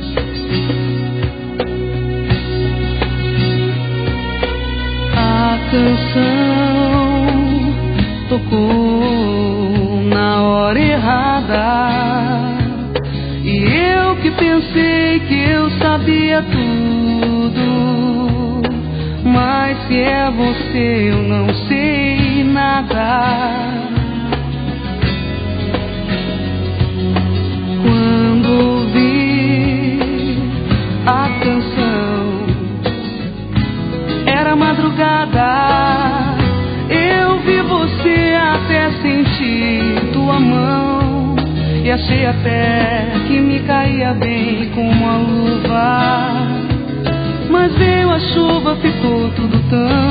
A canção tocou na hora errada, e eu que pensei que eu sabia tudo, mas se é você eu não sei nada. Quando ouvi a canção, era madrugada, eu vi você até sentir tua mão, e achei até que me caía bem como a luva, mas veio a chuva, ficou tudo tão